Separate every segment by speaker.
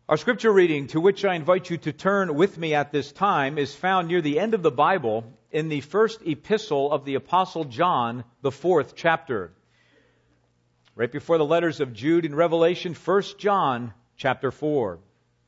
Speaker 1: Our scripture reading, to which I invite you to turn with me at this time, is found near the end of the Bible in the first epistle of the Apostle John, the 4th chapter. Right before the letters of Jude and Revelation, 1 John chapter 4.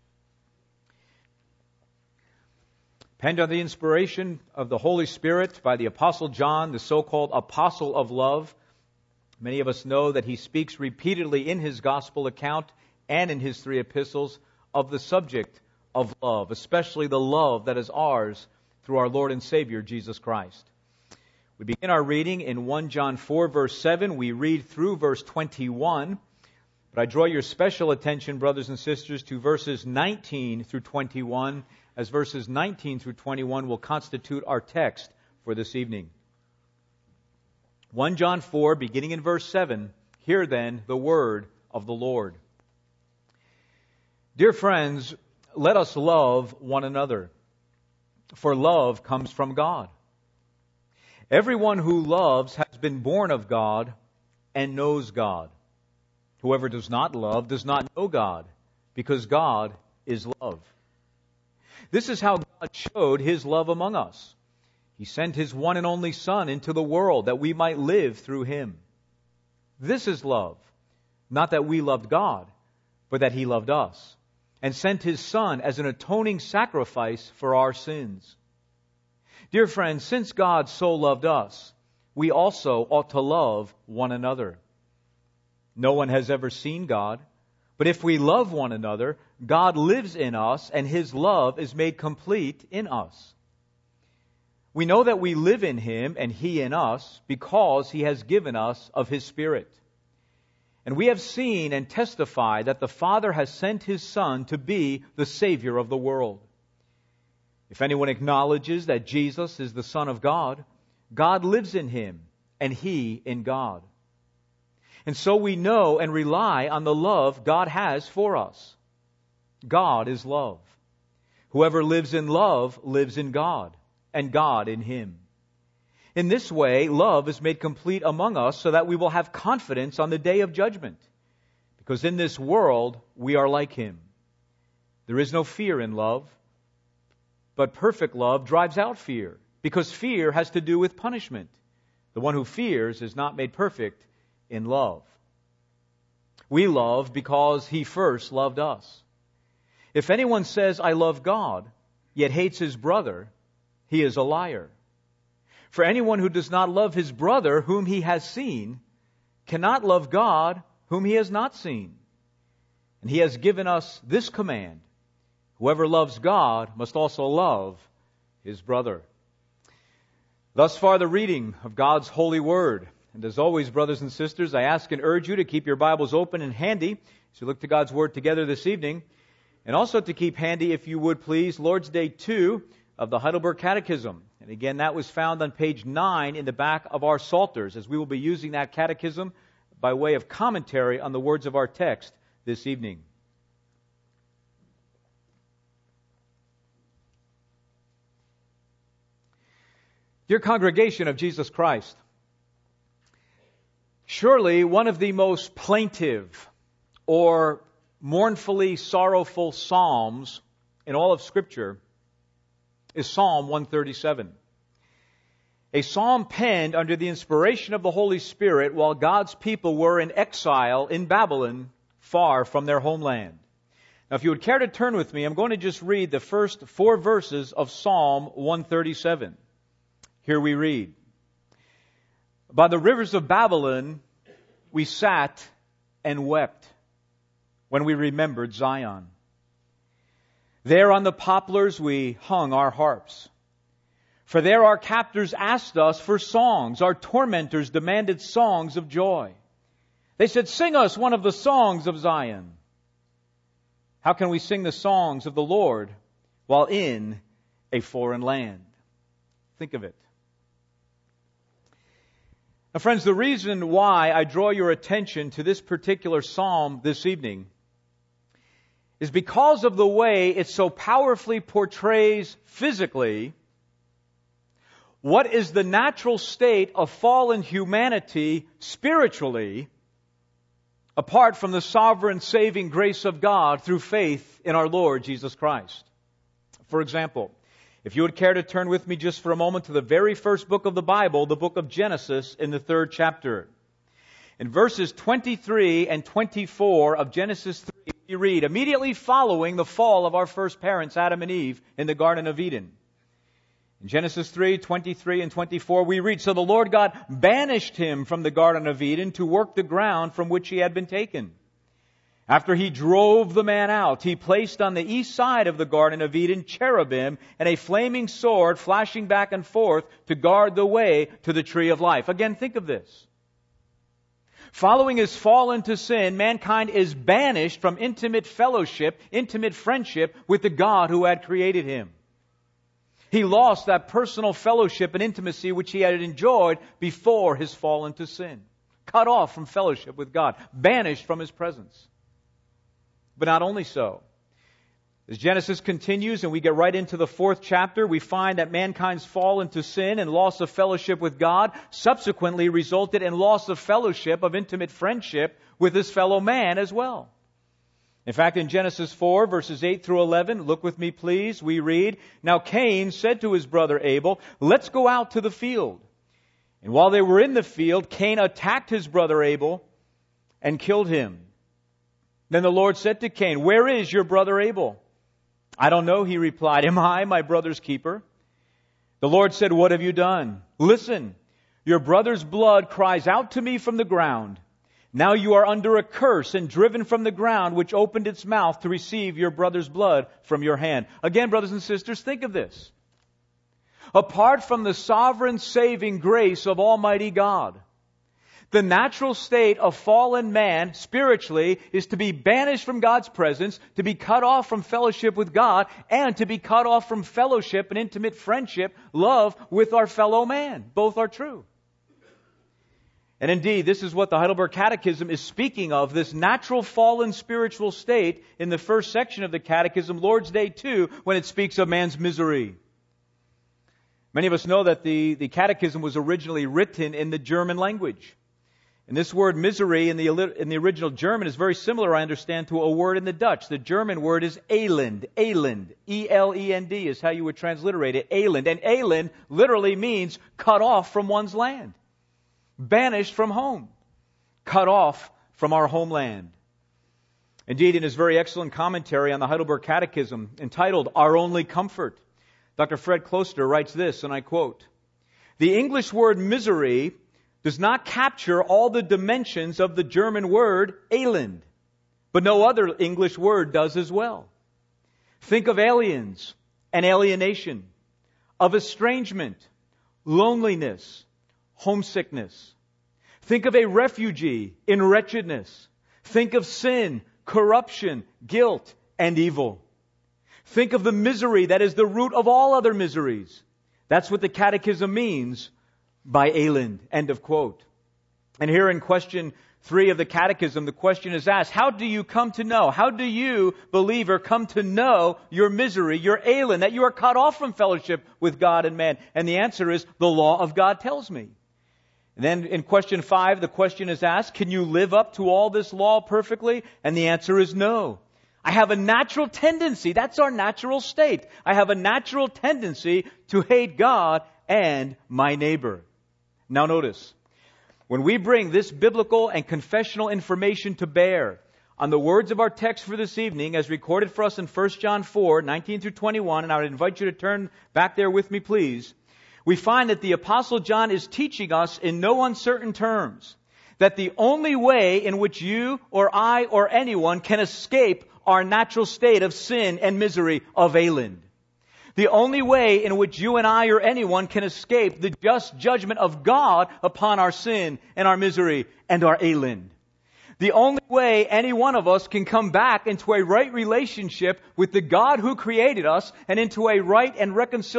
Speaker 1: Penned under the inspiration of the Holy Spirit by the Apostle John, the so-called Apostle of Love. Many of us know that he speaks repeatedly in his gospel account and in his 3 epistles of the subject of love, especially the love that is ours through our Lord and Savior, Jesus Christ. We begin our reading in 1 John 4, verse 7. We read through verse 21. But I draw your special attention, brothers and sisters, to verses 19 through 21, as verses 19 through 21 will constitute our text for this evening. 1 John 4, beginning in verse 7, hear then the word of the Lord. Dear friends, let us love one another, for love comes from God. Everyone who loves has been born of God and knows God. Whoever does not love does not know God, because God is love. This is how God showed His love among us. He sent His one and only Son into the world that we might live through Him. This is love, not that we loved God, but that He loved us, and sent His Son as an atoning sacrifice for our sins. Dear friends, since God so loved us, we also ought to love one another. No one has ever seen God, but if we love one another, God lives in us, and His love is made complete in us. We know that we live in Him and He in us because He has given us of His Spirit. And we have seen and testified that the Father has sent His Son to be the Savior of the world. If anyone acknowledges that Jesus is the Son of God, God lives in Him and He in God. And so we know and rely on the love God has for us. God is love. Whoever lives in love lives in God, and God in him. In this way, love is made complete among us so that we will have confidence on the day of judgment. Because in this world, we are like Him. There is no fear in love, but perfect love drives out fear, because fear has to do with punishment. The one who fears is not made perfect in love. We love because He first loved us. If anyone says, I love God, yet hates his brother, he is a liar. For anyone who does not love his brother whom he has seen cannot love God whom he has not seen. And He has given us this command: whoever loves God must also love his brother. Thus far the reading of God's holy word. And as always, brothers and sisters, I ask and urge you to keep your Bibles open and handy as you look to God's word together this evening. And also to keep handy, if you would please, Lord's Day 2 of the Heidelberg Catechism. And again, that was found on page 9 in the back of our Psalters, as we will be using that catechism by way of commentary on the words of our text this evening. Dear congregation of Jesus Christ, surely one of the most plaintive or mournfully sorrowful psalms in all of Scripture is Psalm 137. A psalm penned under the inspiration of the Holy Spirit while God's people were in exile in Babylon, far from their homeland. Now, if you would care to turn with me, I'm going to just read the first 4 verses of Psalm 137. Here we read, By the rivers of Babylon we sat and wept when we remembered Zion. There on the poplars we hung our harps. For there our captors asked us for songs. Our tormentors demanded songs of joy. They said, sing us one of the songs of Zion. How can we sing the songs of the Lord while in a foreign land? Think of it. Now, friends, the reason why I draw your attention to this particular psalm this evening is because of the way it so powerfully portrays physically what is the natural state of fallen humanity spiritually apart from the sovereign saving grace of God through faith in our Lord Jesus Christ. For example, if you would care to turn with me just for a moment to the very first book of the Bible, the book of Genesis in the 3rd chapter. In verses 23 and 24 of Genesis 3, we read, immediately following the fall of our first parents, Adam and Eve, in the Garden of Eden. In Genesis 3, 23 and 24, we read, so the Lord God banished him from the Garden of Eden to work the ground from which he had been taken. After he drove the man out, he placed on the east side of the Garden of Eden cherubim and a flaming sword flashing back and forth to guard the way to the tree of life. Again, think of this. Following his fall into sin, mankind is banished from intimate fellowship, intimate friendship with the God who had created him. He lost that personal fellowship and intimacy which he had enjoyed before his fall into sin. Cut off from fellowship with God, banished from his presence. But not only so. As Genesis continues and we get right into the 4th chapter, we find that mankind's fall into sin and loss of fellowship with God subsequently resulted in loss of fellowship, of intimate friendship with his fellow man as well. In fact, in Genesis 4, verses 8 through 11, look with me please, we read, now Cain said to his brother Abel, let's go out to the field. And while they were in the field, Cain attacked his brother Abel and killed him. Then the Lord said to Cain, where is your brother Abel? I don't know, he replied. Am I my brother's keeper? The Lord said, what have you done? Listen, your brother's blood cries out to me from the ground. Now you are under a curse and driven from the ground, which opened its mouth to receive your brother's blood from your hand. Again, brothers and sisters, think of this. Apart from the sovereign saving grace of Almighty God, the natural state of fallen man, spiritually, is to be banished from God's presence, to be cut off from fellowship with God, and to be cut off from fellowship and intimate friendship, love with our fellow man. Both are true. And indeed, this is what the Heidelberg Catechism is speaking of, this natural fallen spiritual state in the first section of the Catechism, Lord's Day 2, when it speaks of man's misery. Many of us know that the Catechism was originally written in the German language. And this word misery in the original German is very similar, I understand, to a word in the Dutch. The German word is elend. Elend. E-L-E-N-D is how you would transliterate it. Elend. And elend literally means cut off from one's land. Banished from home. Cut off from our homeland. Indeed, in his very excellent commentary on the Heidelberg Catechism, entitled Our Only Comfort, Dr. Fred Kloster writes this, and I quote, the English word misery does not capture all the dimensions of the German word elend, but no other English word does as well. Think of aliens and alienation, of estrangement, loneliness, homesickness. Think of a refugee in wretchedness. Think of sin, corruption, guilt, and evil. Think of the misery that is the root of all other miseries. That's what the Catechism means by elend. End of quote. And here in question 3 of the Catechism, the question is asked, how do you come to know? How do you, believer, come to know your misery, your elend, that you are cut off from fellowship with God and man? And the answer is, the law of God tells me. And then in question 5, the question is asked, can you live up to all this law perfectly? And the answer is no. I have a natural tendency, that's our natural state. I have a natural tendency to hate God and my neighbor. Now notice, when we bring this biblical and confessional information to bear on the words of our text for this evening, as recorded for us in 1 John 4, 19 through 21, and I would invite you to turn back there with me, please, we find that the Apostle John is teaching us in no uncertain terms that the only way in which you or I or anyone can escape our natural state of sin and misery of elend, the only way in which you and I or anyone can escape the just judgment of God upon our sin and our misery and our elend. The only way any one of us can come back into a right relationship with the God who created us and into a right and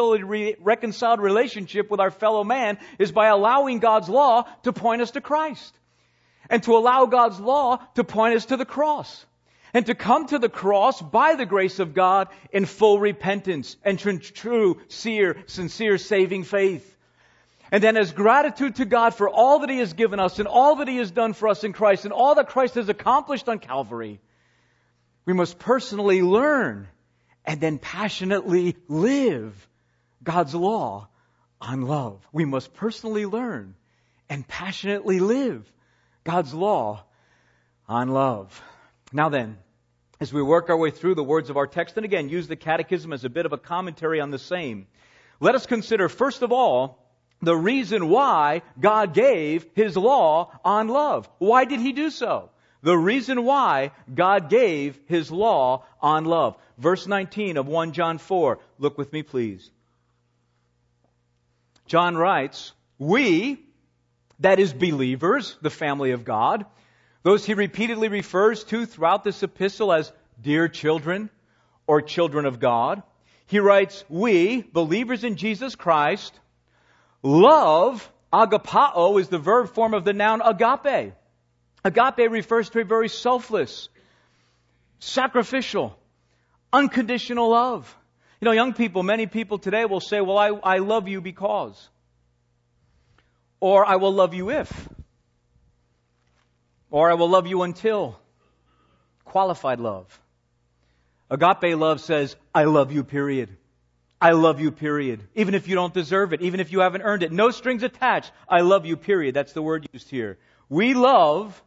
Speaker 1: reconciled relationship with our fellow man is by allowing God's law to point us to Christ. And to allow God's law to point us to the cross. And to come to the cross by the grace of God in full repentance and true, sincere, saving faith. And then as gratitude to God for all that He has given us and all that He has done for us in Christ and all that Christ has accomplished on Calvary, we must personally learn and then passionately live God's law on love. We must personally learn and passionately live God's law on love. Now then, as we work our way through the words of our text, and again, use the Catechism as a bit of a commentary on the same, let us consider, first of all, the reason why God gave His law on love. Why did He do so? The reason why God gave His law on love. Verse 19 of 1 John 4. Look with me, please. John writes, "We," that is believers, the family of God, those he repeatedly refers to throughout this epistle as dear children or children of God. He writes, "We, believers in Jesus Christ, love," agapao is the verb form of the noun agape. Agape refers to a very selfless, sacrificial, unconditional love. You know, young people, many people today will say, well, I love you because. Or I will love you if. Or I will love you until. Qualified love. Agape love says, I love you, period. I love you, period. Even if you don't deserve it, even if you haven't earned it. No strings attached. I love you, period. That's the word used here. We love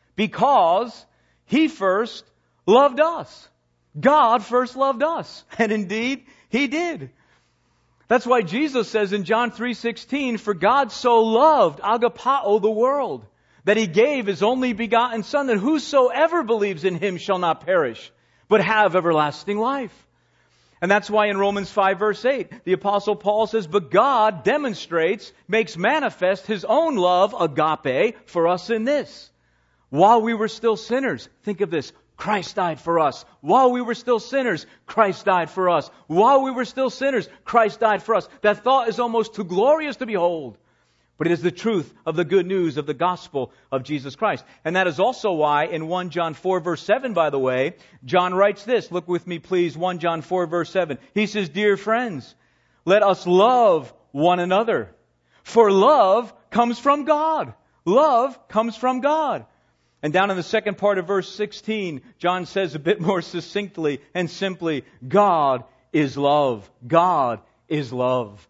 Speaker 1: because He first loved us. God first loved us. And indeed, He did. That's why Jesus says in John 3:16, "For God so loved, agapao, the world, that He gave His only begotten Son, that whosoever believes in Him shall not perish, but have everlasting life." And that's why in Romans 5 verse 8, the Apostle Paul says, "But God demonstrates, makes manifest His own love, agape, for us in this. While we were still sinners," think of this, Christ died for us. While we were still sinners, Christ died for us. While we were still sinners, Christ died for us. That thought is almost too glorious to behold. But it is the truth of the good news of the gospel of Jesus Christ. And that is also why in 1 John 4 verse 7, by the way, John writes this. Look with me, please. 1 John 4 verse 7. He says, "Dear friends, let us love one another. For love comes from God." Love comes from God. And down in the second part of verse 16, John says a bit more succinctly and simply, God is love. God is love.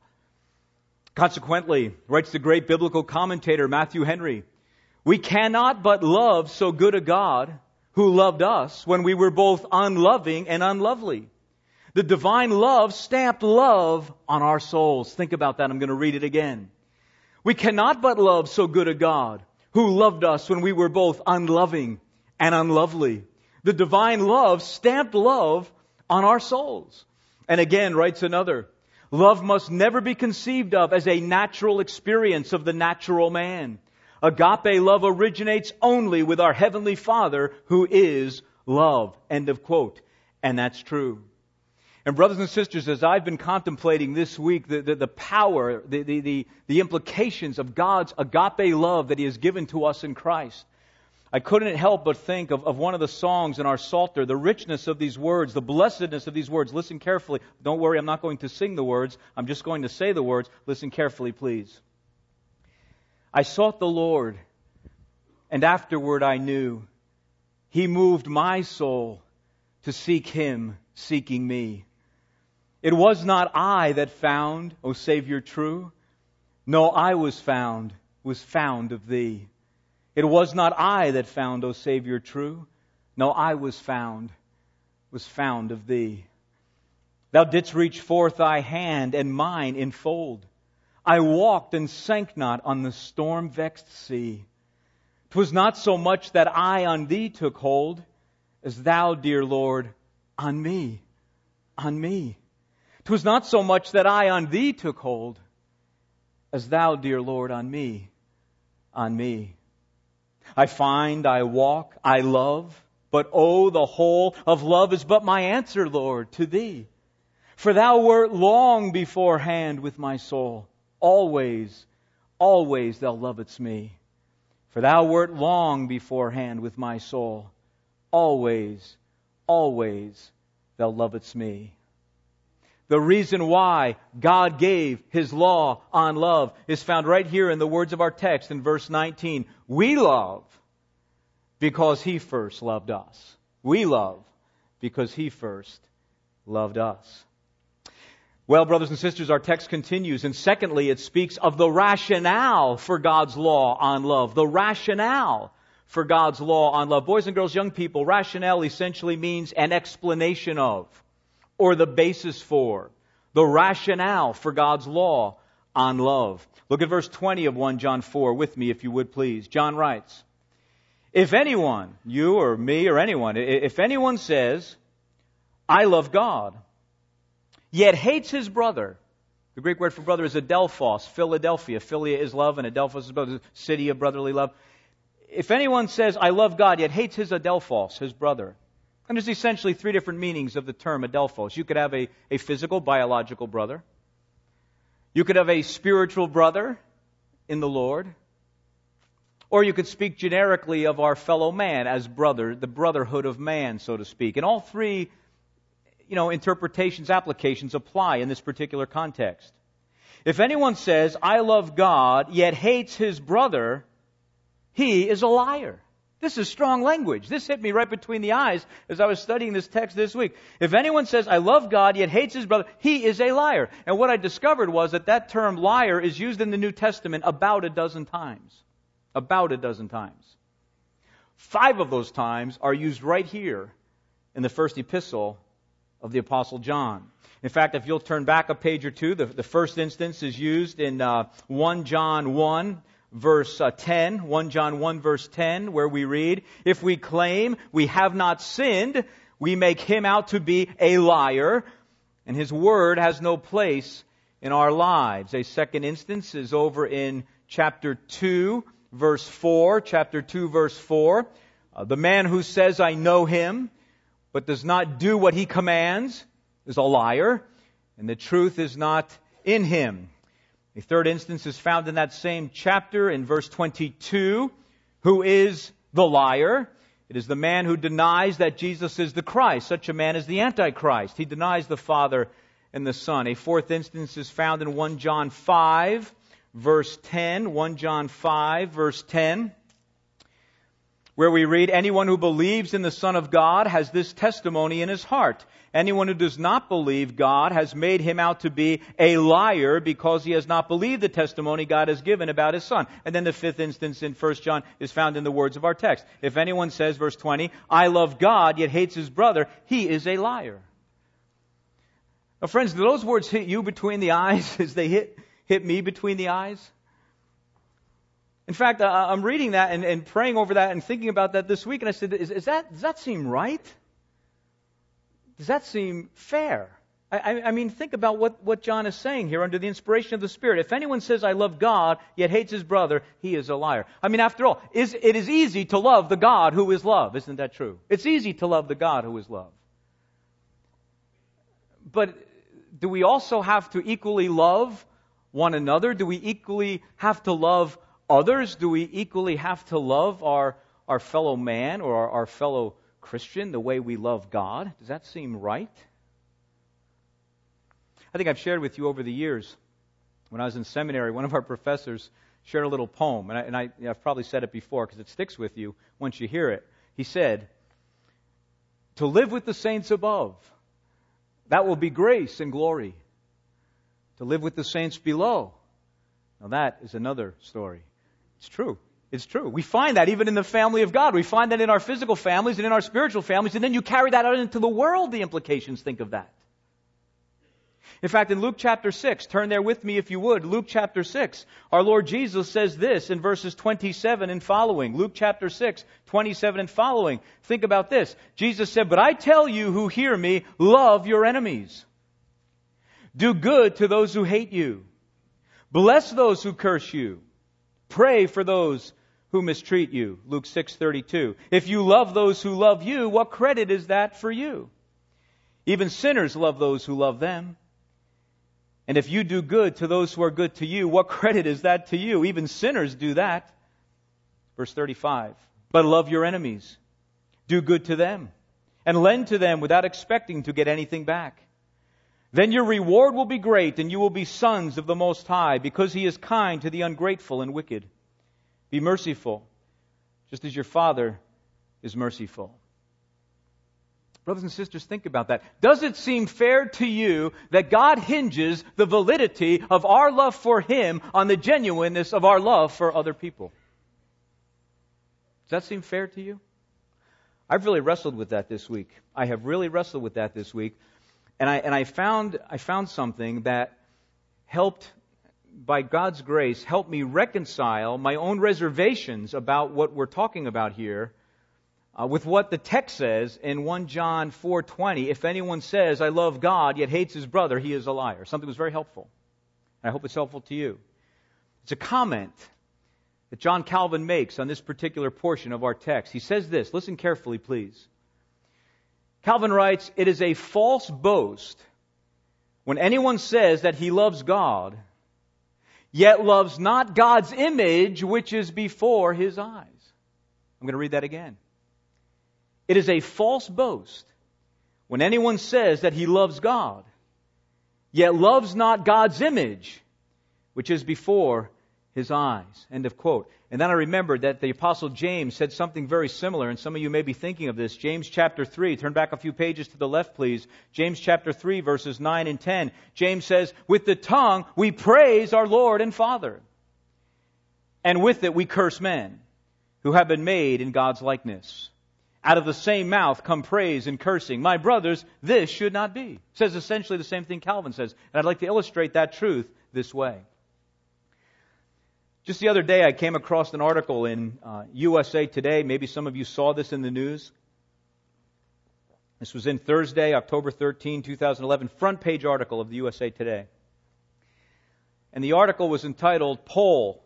Speaker 1: Consequently, writes the great biblical commentator Matthew Henry, "We cannot but love so good a God who loved us when we were both unloving and unlovely. The divine love stamped love on our souls." Think about that. I'm going to read it again. "We cannot but love so good a God who loved us when we were both unloving and unlovely. The divine love stamped love on our souls." And again, writes another, "Love must never be conceived of as a natural experience of the natural man. Agape love originates only with our Heavenly Father who is love." End of quote. And that's true. And brothers and sisters, as I've been contemplating this week the power, the implications of God's agape love that He has given to us in Christ, I couldn't help but think of one of the songs in our Psalter, the richness of these words, the blessedness of these words. Listen carefully. Don't worry, I'm not going to sing the words. I'm just going to say the words. Listen carefully, please. "I sought the Lord, and afterward I knew He moved my soul to seek Him, seeking me. It was not I that found, O Savior true. No, I was found of Thee. It was not I that found, O Savior true. No, I was found of Thee. Thou didst reach forth Thy hand and mine enfold. I walked and sank not on the storm-vexed sea. 'Twas not so much that I on Thee took hold, as Thou, dear Lord, on me. 'Twas not so much that I on Thee took hold, as Thou, dear Lord, on me. I find, I walk, I love, but oh, the whole of love is but my answer, Lord, to Thee. For Thou wert long beforehand with my soul. Always, always Thou lovedst me. For Thou wert long beforehand with my soul. Always, always Thou lovedst me." The reason why God gave His law on love is found right here in the words of our text in verse 19. We love because He first loved us. We love because He first loved us. Well, brothers and sisters, our text continues. And secondly, it speaks of the rationale for God's law on love. The rationale for God's law on love. Boys and girls, young people, rationale essentially means an explanation of, or the basis for, the rationale for God's law on love. Look at verse 20 of 1 John 4 with me, if you would please. John writes, if anyone, you or me or anyone, if anyone says, I love God, yet hates his brother. The Greek word for brother is adelphos, Philadelphia. Philia is love, and adelphos is brother, city of brotherly love. If anyone says, I love God, yet hates his adelphos, his brother. And there's essentially three different meanings of the term adelphos. You could have a physical, biological brother. You could have a spiritual brother in the Lord. Or you could speak generically of our fellow man as brother, the brotherhood of man, so to speak. And all three interpretations, applications apply in this particular context. If anyone says, I love God, yet hates his brother, he is a liar. This is strong language. This hit me right between the eyes as I was studying this text this week. If anyone says, I love God, yet hates his brother, he is a liar. And what I discovered was that term liar is used in the New Testament about a dozen times. About a dozen times. 5 of those times are used right here in the first epistle of the Apostle John. In fact, if you'll turn back a page or two, the first instance is used in 1 John 1, verse 10. 1 John 1, verse 10, where we read, if we claim we have not sinned, we make Him out to be a liar, and His word has no place in our lives. A second instance is over in chapter 2, verse 4. Chapter 2, verse 4. The man who says, I know Him, but does not do what He commands, is a liar, and the truth is not in him. A third instance is found in that same chapter in verse 22. Who is the liar? It is the man who denies that Jesus is the Christ. Such a man is the Antichrist. He denies the Father and the Son. A fourth instance is found in 1 John 5, verse 10. 1 John 5, verse 10. Where we read, anyone who believes in the Son of God has this testimony in his heart. Anyone who does not believe God has made him out to be a liar because he has not believed the testimony God has given about His Son. And then the fifth instance in 1 John is found in the words of our text. If anyone says, verse 20, I love God yet hates his brother, he is a liar. Now friends, do those words hit you between the eyes as they hit me between the eyes? In fact, I'm reading that and praying over that and thinking about that this week, and I said, does that seem right? Does that seem fair? I mean, think about what John is saying here under the inspiration of the Spirit. If anyone says, I love God, yet hates his brother, he is a liar. I mean, after all, it is easy to love the God who is love. Isn't that true? It's easy to love the God who is love. But do we also have to equally love one another? Do we equally have to love others? Do we equally have to love our fellow man or our fellow Christian the way we love God? Does that seem right? I think I've shared with you over the years, when I was in seminary, one of our professors shared a little poem, and I've probably said it before because it sticks with you once you hear it. He said, to live with the saints above, that will be grace and glory. To live with the saints below, now that is another story. It's true. It's true. We find that even in the family of God. We find that in our physical families and in our spiritual families. And then you carry that out into the world, the implications, think of that. In fact, in Luke chapter 6, turn there with me if you would. Luke chapter 6, our Lord Jesus says this in verses 27 and following. Luke chapter 6, 27 and following. Think about this. Jesus said, but I tell you who hear me, love your enemies. Do good to those who hate you. Bless those who curse you. Pray for those who mistreat you. Luke 6:32. If you love those who love you, what credit is that for you? Even sinners love those who love them. And if you do good to those who are good to you, what credit is that to you? Even sinners do that. Verse 35. But love your enemies. Do good to them. And lend to them without expecting to get anything back. Then your reward will be great, and you will be sons of the Most High, because He is kind to the ungrateful and wicked. Be merciful, just as your Father is merciful. Brothers and sisters, think about that. Does it seem fair to you that God hinges the validity of our love for Him on the genuineness of our love for other people? Does that seem fair to you? I've really wrestled with that this week. I have really wrestled with that this week. And I found something that helped, by God's grace, help me reconcile my own reservations about what we're talking about here with what the text says in 1 John 4:20. If anyone says, I love God, yet hates his brother, he is a liar. Something was very helpful. I hope it's helpful to you. It's a comment that John Calvin makes on this particular portion of our text. He says this. Listen carefully, please. Calvin writes, it is a false boast when anyone says that he loves God, yet loves not God's image which is before his eyes. I'm going to read that again. It is a false boast when anyone says that he loves God, yet loves not God's image which is before his eyes. End of quote. And then I remembered that the Apostle James said something very similar, and some of you may be thinking of this. James chapter 3, turn back a few pages to the left, please. James chapter 3, verses 9 and 10. James says, with the tongue we praise our Lord and Father, and with it we curse men who have been made in God's likeness. Out of the same mouth come praise and cursing. My brothers, this should not be. It says essentially the same thing Calvin says. And I'd like to illustrate that truth this way. Just the other day, I came across an article in USA Today. Maybe some of you saw this in the news. This was in Thursday, October 13, 2011, front page article of the USA Today. And the article was entitled, Poll,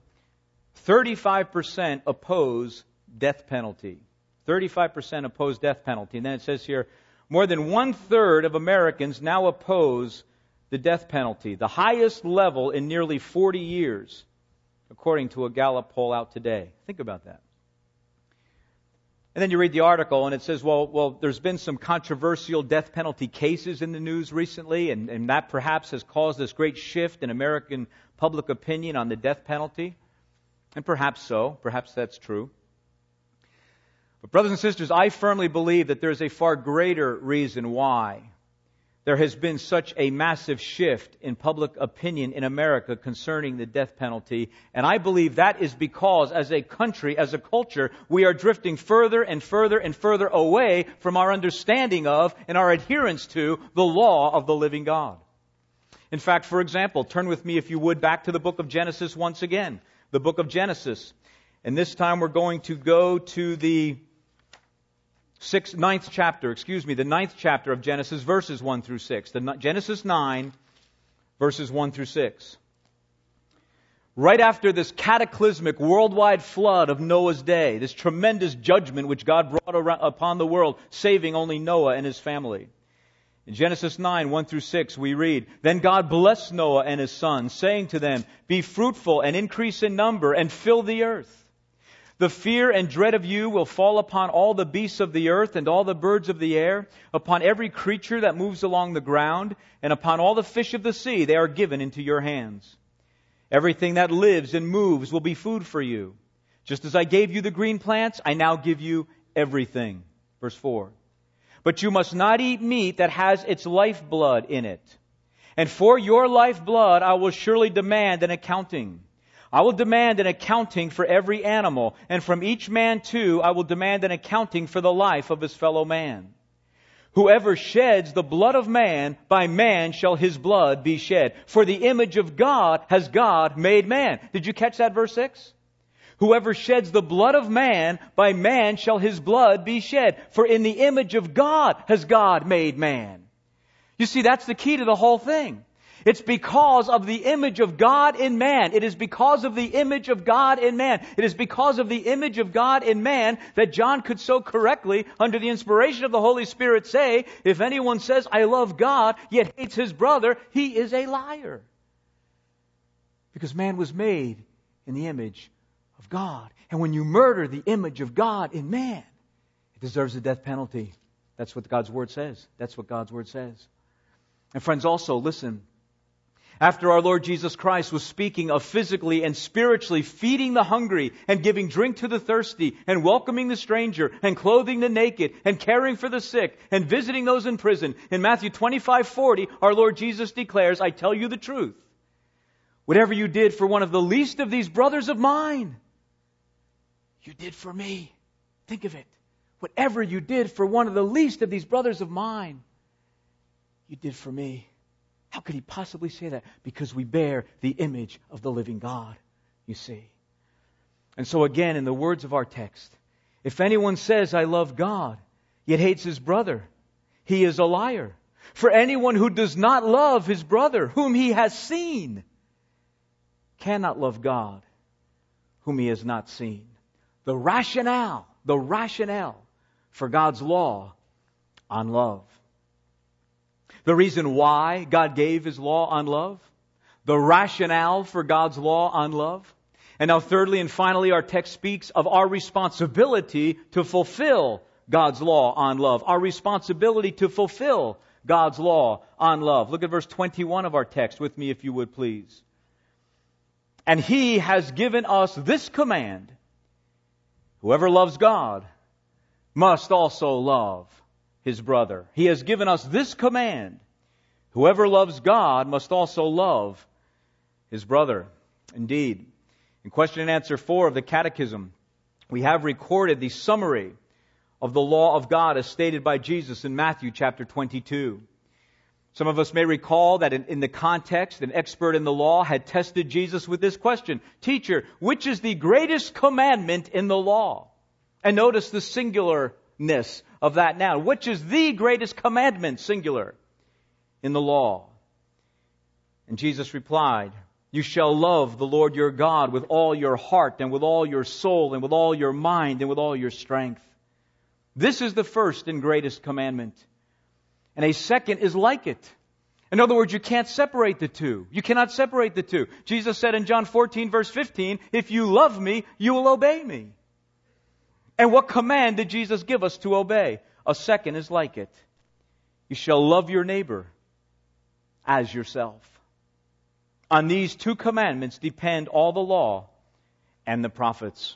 Speaker 1: 35% oppose death penalty. 35% oppose death penalty. And then it says here, more than 1/3 of Americans now oppose the death penalty, the highest level in nearly 40 years. According to a Gallup poll out today. Think about that. And then you read the article and it says, well, there's been some controversial death penalty cases in the news recently, and that perhaps has caused this great shift in American public opinion on the death penalty. And perhaps so. Perhaps that's true. But brothers and sisters, I firmly believe that there's a far greater reason why there has been such a massive shift in public opinion in America concerning the death penalty. And I believe that is because as a country, as a culture, we are drifting further and further and further away from our understanding of and our adherence to the law of the living God. In fact, for example, turn with me, if you would, back to the book of Genesis once again. The book of Genesis. And this time we're going to go to the ninth chapter of Genesis, verses 1 through 6. Genesis 9, verses 1 through 6. Right after this cataclysmic worldwide flood of Noah's day, this tremendous judgment which God brought upon the world, saving only Noah and his family. In Genesis 9, 1 through 6, we read, Then God blessed Noah and his sons, saying to them, Be fruitful and increase in number and fill the earth. The fear and dread of you will fall upon all the beasts of the earth and all the birds of the air, upon every creature that moves along the ground, and upon all the fish of the sea. They are given into your hands. Everything that lives and moves will be food for you. Just as I gave you the green plants, I now give you everything. Verse 4. But you must not eat meat that has its lifeblood in it. And for your lifeblood I will surely demand an accounting. I will demand an accounting for every animal, and from each man too I will demand an accounting for the life of his fellow man. Whoever sheds the blood of man, by man shall his blood be shed. For the image of God has God made man. Did you catch that, verse 6? Whoever sheds the blood of man, by man shall his blood be shed. For in the image of God has God made man. You see, that's the key to the whole thing. It's because of the image of God in man. It is because of the image of God in man. It is because of the image of God in man that John could so correctly, under the inspiration of the Holy Spirit, say, if anyone says, I love God, yet hates his brother, he is a liar. Because man was made in the image of God. And when you murder the image of God in man, it deserves the death penalty. That's what God's Word says. That's what God's Word says. And friends, also, listen. After our Lord Jesus Christ was speaking of physically and spiritually feeding the hungry and giving drink to the thirsty and welcoming the stranger and clothing the naked and caring for the sick and visiting those in prison, in Matthew 25:40, our Lord Jesus declares, I tell you the truth. Whatever you did for one of the least of these brothers of mine, you did for me. Think of it. Whatever you did for one of the least of these brothers of mine, you did for me. How could he possibly say that? Because we bear the image of the living God, you see. And so again, in the words of our text, if anyone says, I love God, yet hates his brother, he is a liar. For anyone who does not love his brother, whom he has seen, cannot love God, whom he has not seen. The rationale for God's law on love. The reason why God gave His law on love. The rationale for God's law on love. And now thirdly and finally, our text speaks of our responsibility to fulfill God's law on love. Our responsibility to fulfill God's law on love. Look at verse 21 of our text with me, if you would, please. And He has given us this command. Whoever loves God must also love his brother. He has given us this command. Whoever loves God must also love his brother. Indeed. In question and answer 4 of the Catechism, we have recorded the summary of the law of God as stated by Jesus in Matthew chapter 22. Some of us may recall that in the context, an expert in the law had tested Jesus with this question. Teacher, which is the greatest commandment in the law? And notice the singularness of that noun. Which is the greatest commandment, singular, in the law? And Jesus replied, you shall love the Lord your God with all your heart and with all your soul and with all your mind and with all your strength. This is the first and greatest commandment. And a second is like it. In other words, you can't separate the two. You cannot separate the two. Jesus said in John 14 verse 15, if you love me, you will obey me. And what command did Jesus give us to obey? A second is like it. You shall love your neighbor as yourself. On these two commandments depend all the law and the prophets.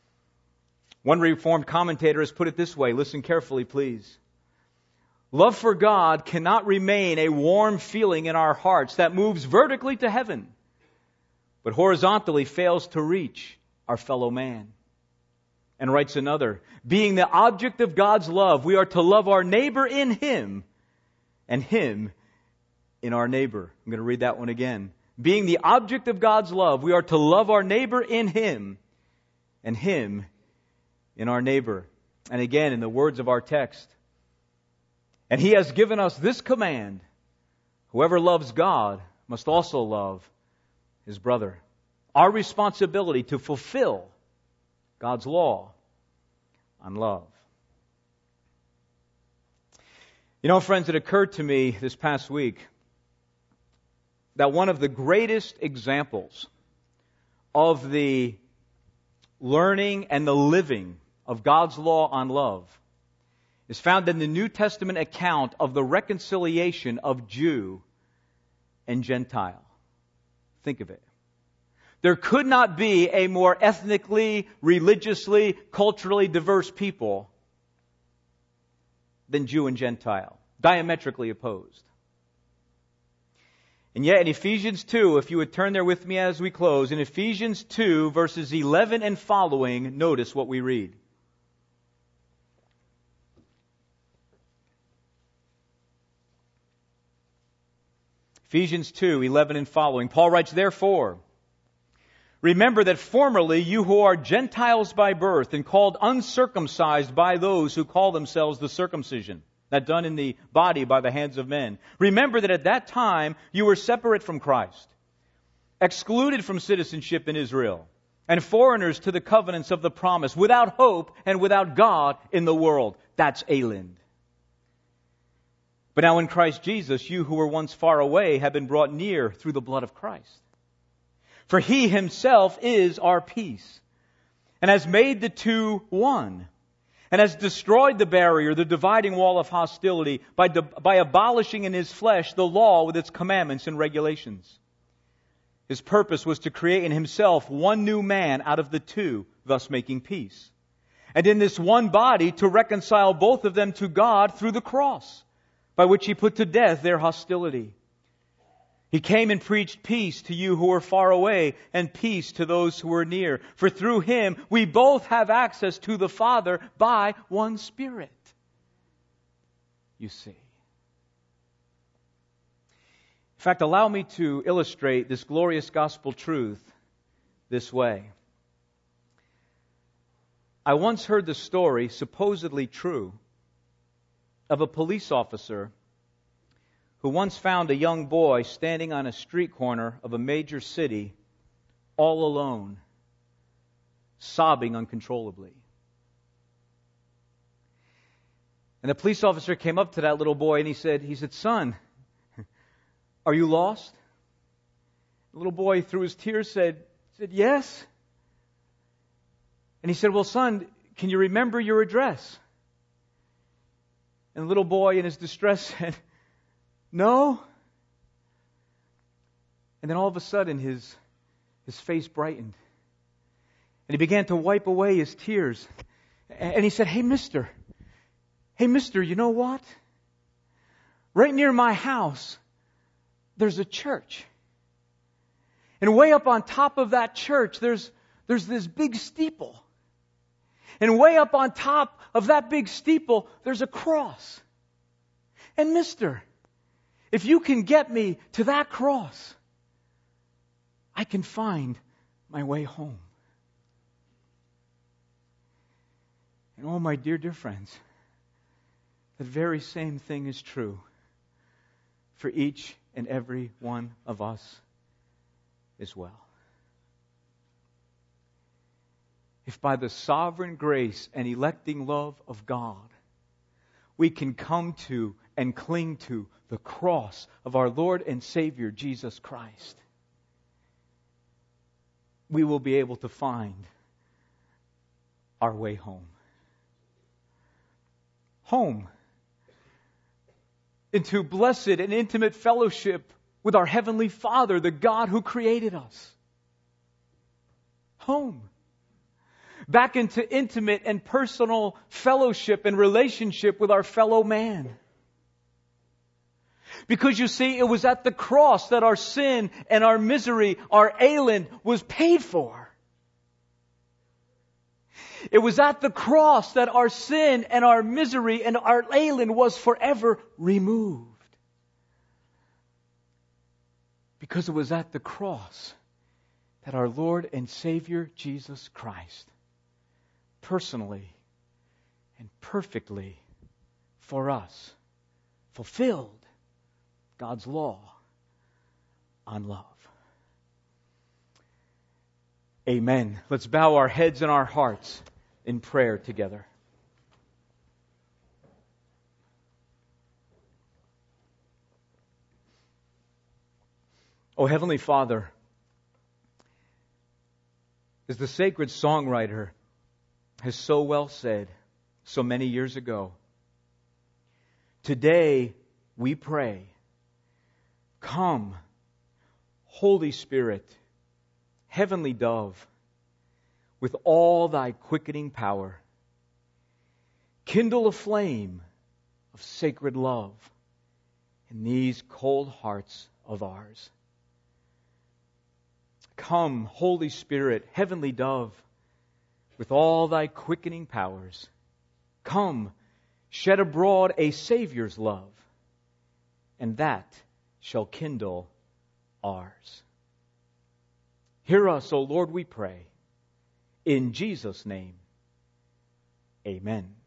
Speaker 1: One Reformed commentator has put it this way. Listen carefully, please. Love for God cannot remain a warm feeling in our hearts that moves vertically to heaven, but horizontally fails to reach our fellow man. And writes another, being the object of God's love, we are to love our neighbor in Him and Him in our neighbor. I'm going to read that one again. Being the object of God's love, we are to love our neighbor in Him and Him in our neighbor. And again, in the words of our text, and He has given us this command, whoever loves God must also love his brother. Our responsibility to fulfill God's law on love. You know, friends, it occurred to me this past week that one of the greatest examples of the learning and the living of God's law on love is found in the New Testament account of the reconciliation of Jew and Gentile. Think of it. There could not be a more ethnically, religiously, culturally diverse people than Jew and Gentile. Diametrically opposed. And yet in Ephesians 2, if you would turn there with me as we close, in Ephesians 2, verses 11 and following, notice what we read. Ephesians 2, 11 and following. Paul writes, therefore, remember that formerly you who are Gentiles by birth and called uncircumcised by those who call themselves the circumcision, that done in the body by the hands of men. Remember that at that time you were separate from Christ, excluded from citizenship in Israel, and foreigners to the covenants of the promise, without hope and without God in the world. That's Elend. But now in Christ Jesus, you who were once far away have been brought near through the blood of Christ. For He Himself is our peace, and has made the two one, and has destroyed the barrier, the dividing wall of hostility, by abolishing in His flesh the law with its commandments and regulations. His purpose was to create in Himself one new man out of the two, thus making peace. And in this one body to reconcile both of them to God through the cross, by which He put to death their hostility. He came and preached peace to you who are far away and peace to those who are near. For through Him we both have access to the Father by one Spirit. You see. In fact, allow me to illustrate this glorious gospel truth this way. I once heard the story, supposedly true, of a police officer who once found a young boy standing on a street corner of a major city, all alone, sobbing uncontrollably. And the police officer came up to that little boy and he said, "Son, are you lost?" The little boy, through his tears, said, "Yes." And he said, "Well, son, can you remember your address?" And the little boy in his distress said, "No." And then all of a sudden his face brightened. And he began to wipe away his tears. And he said, Hey mister, you know what? Right near my house, there's a church. And way up on top of that church, there's this big steeple. And way up on top of that big steeple, there's a cross. And mister, if you can get me to that cross, I can find my way home. And oh, my dear friends, the very same thing is true for each and every one of us as well. If by the sovereign grace and electing love of God, we can come to and cling to the cross of our Lord and Savior, Jesus Christ, we will be able to find our way home. Home. Into blessed and intimate fellowship with our Heavenly Father, the God who created us. Home. Back into intimate and personal fellowship and relationship with our fellow man. Because you see, it was at the cross that our sin and our misery, our ailing, was paid for. It was at the cross that our sin and our misery and our ailing was forever removed. Because it was at the cross that our Lord and Savior Jesus Christ personally and perfectly for us fulfilled God's law on love. Amen. Let's bow our heads and our hearts in prayer together. Oh, Heavenly Father, as the sacred songwriter has so well said so many years ago, today we pray, come, Holy Spirit, Heavenly Dove, with all Thy quickening power, kindle a flame of sacred love in these cold hearts of ours. Come, Holy Spirit, Heavenly Dove, with all Thy quickening powers. Come, shed abroad a Savior's love, and that shall kindle ours. Hear us, O Lord, we pray. In Jesus' name, amen.